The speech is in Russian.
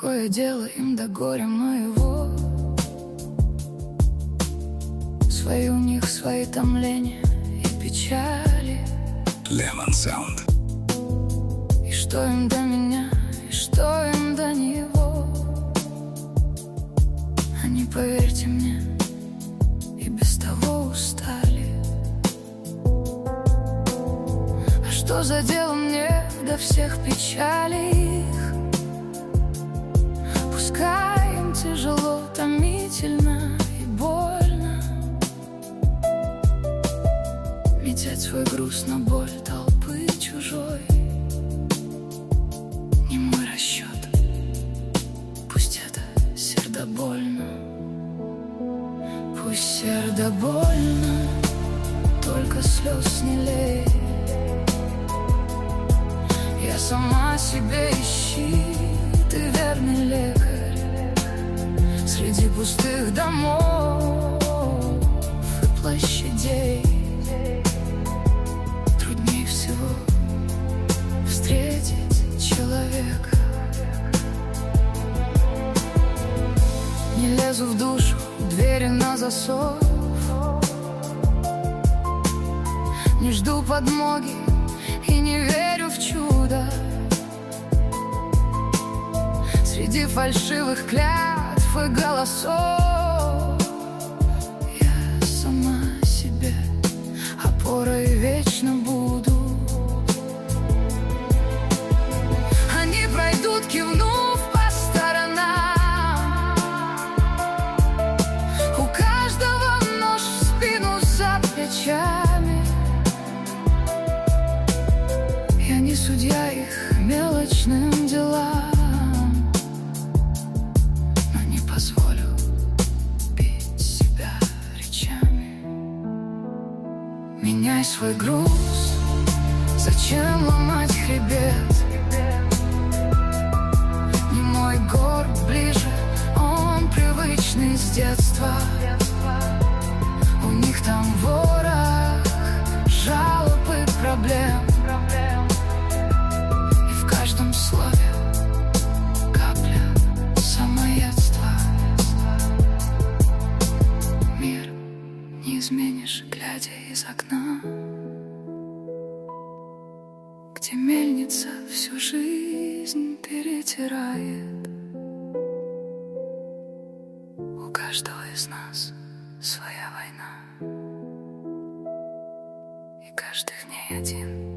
Какое дело им до горя моего? Свои у них, свои томления и печали. Lemon Sound. И что им до меня, и что им до него? Они, поверьте мне, и без того устали. А что за дело мне до всех печалей их? Пускай им тяжело, томительно и больно метать свой груз на боль толпы чужой. Не мой расчет, пусть это сердобольно. Пусть сердобольно, только слез не лей. Я сама себе ищи, ты верный лекарь среди пустых домов и площадей. Трудней всего встретить человека. Не лезу в душу, двери на засов, не жду подмоги и не верю в чудо. Среди фальшивых клятв и голосов я сама себе опорой вечно буду. Они пройдут, кивнув по сторонам. У каждого нож в спину за плечами. Я не судья их мелочным делам, позволю бить себя речами. Меняй свой груз, зачем ломать хребет? Не мой горб ближе, он привычный с детства. У них там ворох жалоб и проблем, и в каждом слове не изменишь, глядя из окна, где мельница всю жизнь перетирает. У каждого из нас своя война, и каждый в ней один.